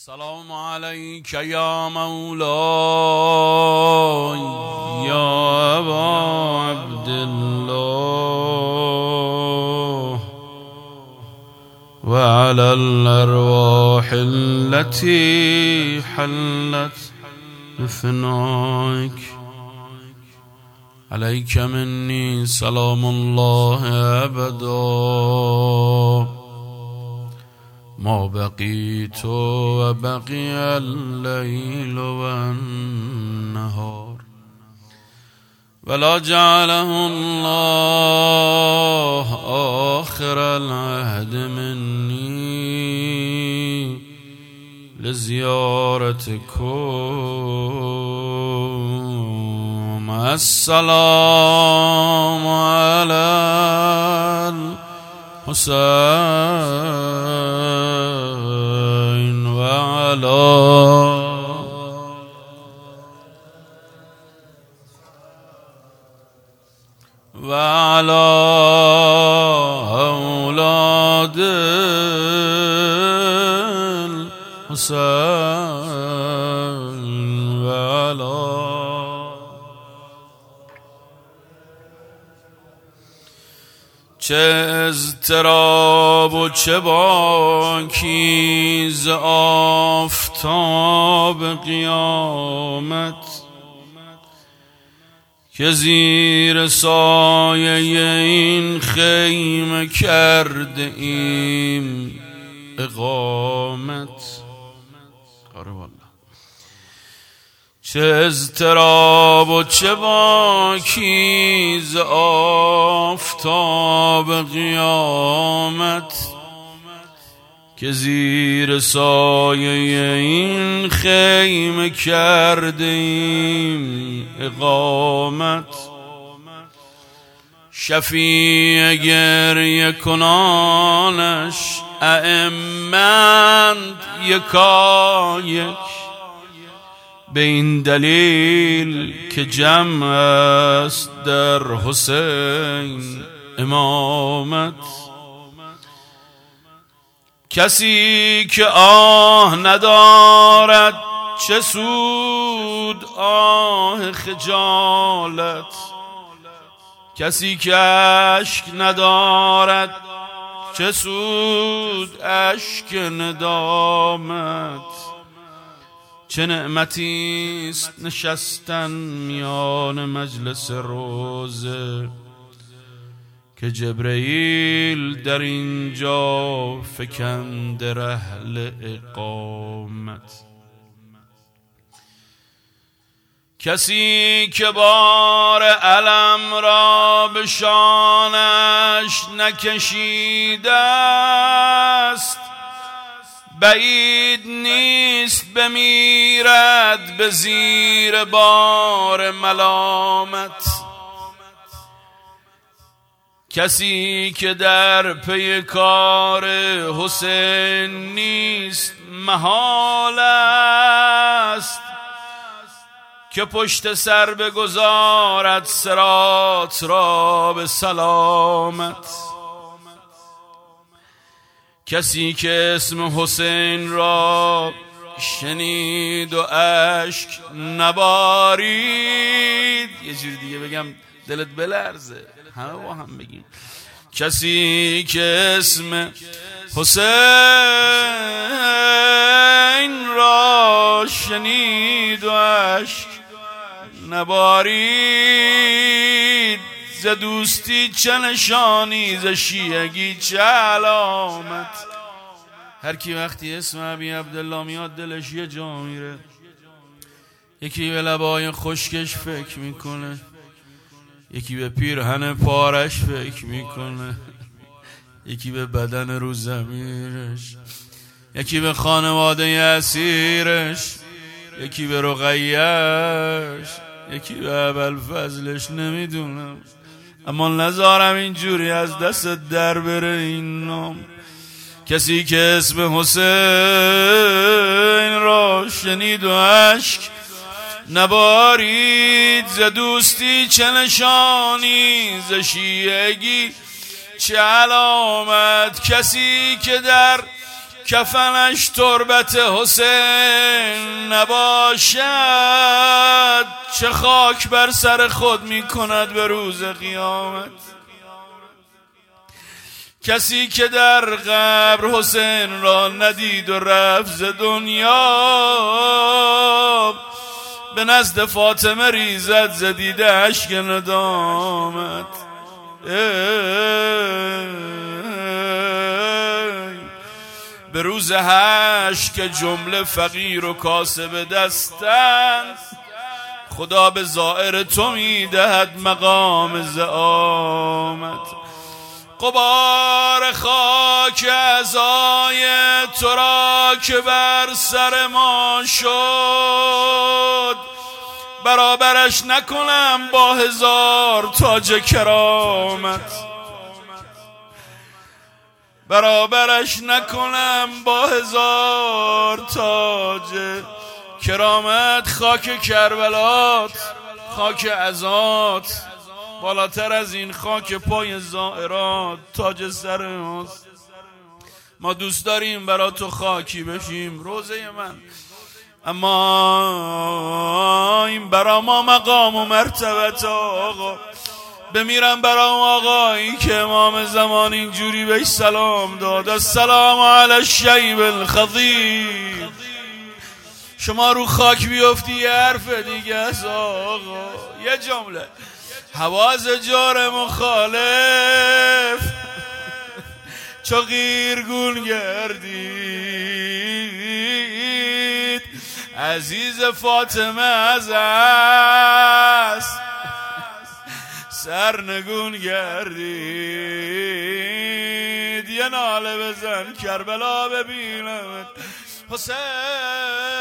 السلام عليك يا مولاي يا أبا عبد الله وعلى الأرواح التي حلت بفنائك عليك مني سلام الله أبدا ما بقيت وبقي الليل والنهار ولا جعله الله آخر العهد مني لزيارتكم. السلام على الحسين وعلى أولاد الحسين وعلى چه اضطراب و چه باکی ز آفتاب قیامت که زیر سایه این خیمه کرده ایم اقامت. آره والله چه اضطراب و چه باکی ز آفتاب قیامت که زیر سایه این خیمه کرده ایم اقامت. شفیع گریه کنانش ائمه‌اند یکایک به این دلیل که جمع است در حسین امامت. کسی که آه ندارد چه سود آه خجالت، کسی که اشک ندارد چه سود اشک ندامت. چه نعمتی است نشستن میان مجلس روزه که جبرئیل در اینجا فکنده رحل اقامت. کسی که بار علم را به شانش نکشیده است بعید نیست بمیرد به زیر بار ملامت. کسی که در پی کار حسین نیست محال است که پشت سر بگذارد صراط را به سلامت. کسی که اسم حسین را شنید و اشک نبارید، یه جور دیگه بگم دلت بلرزه، همه با هم بگیم، کسی که اسم حسین را شنید و اشک نبارید، ز دوستی چه نشانی ز شیعگی چه علامت. هر کی وقتی اسم ابی عبدالله میاد دلش یه جا میره. یکی به لبای خشکش فکر میکنه، یکی به پیرهن پارش فکر میکنه، یکی به بدن رو زمیرش، یکی به خانواده اسیرش، یکی به رقیه‌اش، یکی به ابوالفضلش. نمیدونم، اما نذارم اینجوری از دست در بره این نام. کسی که اسم حسین را شنید و اشک نبارید، ز دوستی چه نشانی ز شیعگی چه علامت. کسی که در کفنش تربت حسین نباشد، چه خاک بر سر خود می کند به روز قیامت. کسی که در قبر حسین را ندید و رفت ز دنیا، به نزد فاطمه ریزد ز دیده اشک ندامت. به روز حشر که جمله فقیر و کاسب دستند، خدا به زائر تو میدهد مقام زعامت. غبار خاک عزای تو را که بر سر ما شد، برابرش نکنم با 1000 تاج کرامت. برابرش نکنم با 1000 تاج کرامت. خاک کربلات، خاک عزات، بالاتر از این خاک پای زائرات تاج سر ماست. ما دوست داریم برا تو خاکی بشیم روزه من، اما این برا ما مقام و مرتبت. آقا بمیرم برا آقایی که امام زمان اینجوری بهش سلام داد: السلام علی الشیب الخضیر. شما رو خاک بیفتی یه حرف دیگه است آقا، یه جمله: حواز جار مخالف چو غیرگون گردید، عزیز فاطمه از است سرنگون گردید. یه ناله بزن کربلا ببینم حسین.